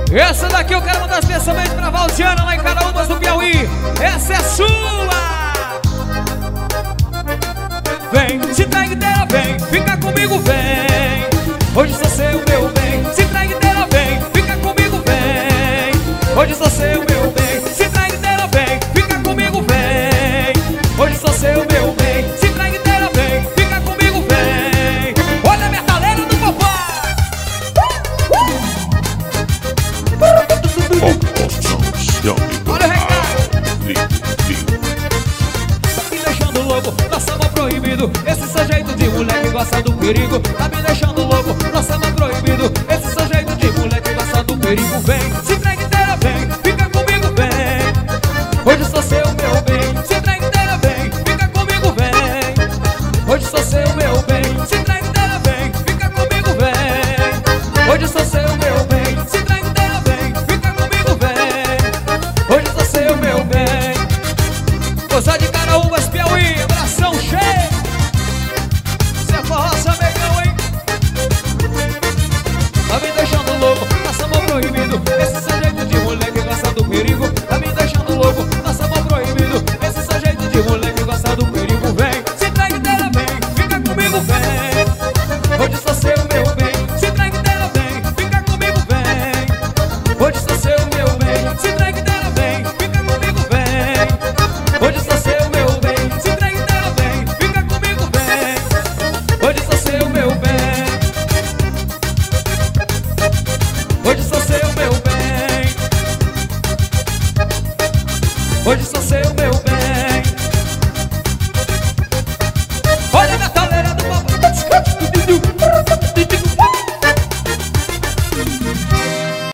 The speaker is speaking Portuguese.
Essa daqui eu quero mandar especialmente pra Valdiana, lá em Caraúbas do Piauí. Essa é sua. Vem, se traigueira, vem, fica comigo, vem. Hoje sou seu, meu bem. Se traigueira, vem, fica comigo, vem. Hoje sou seu, meu bem. Se traigueira, vem, fica comigo, vem. Hoje sou seu, meu bem. Se traigueira, vem, fica comigo, vem. Olha a metaleira do papai. Olha o recado. Tá me deixando louco, nós somos proibido. Esse seu jeito de moleque gosta do perigo. Tá me deixando louco, nós somos proibido. Esse seu jeito de moleque gosta do perigo. Vem.